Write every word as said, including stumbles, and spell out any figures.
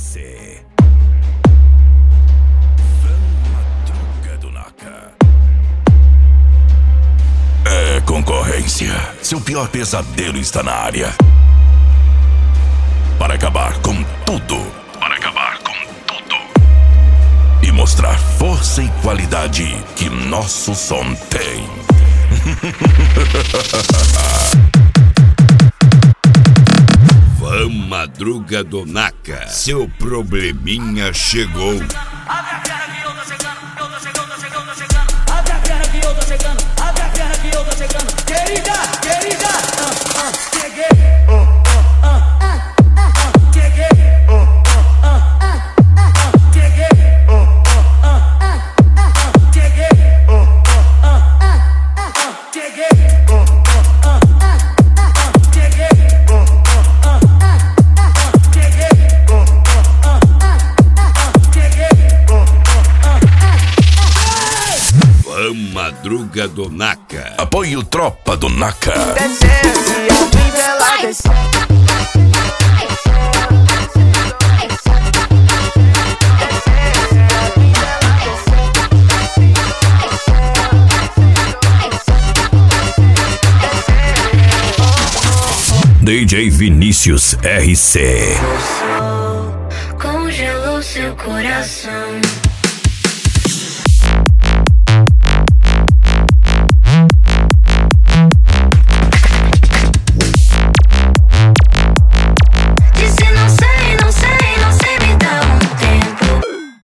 C. Madruga do Naka. É concorrência. Seu pior pesadelo está na área. Para acabar com tudo. Para acabar com tudo. E mostrar força e qualidade que nosso som tem. Van Madruga do Naka, seu probleminha chegou. Abre a perna que eu tô chegando, eu tô chegando, tô chegando, tô chegando. Abre a perna que eu tô chegando, abre a perna que eu tô chegando. Querida, querida, ah, ah, cheguei. Oh, oh, ah, ah, ah, cheguei. Oh, oh, ah, ah, ah, cheguei. Oh, oh, ah, ah, ah, cheguei. Oh, oh, ah, ah, ah, cheguei. Oh, oh, ah, ah, ah, cheguei. Oh, oh, ah, ah, cheguei. Oh, oh, ah, ah, cheguei. Van Madruga do Naka. Apoie o Tropa do Naka. D J Vinícius R C. Congelou seu coração.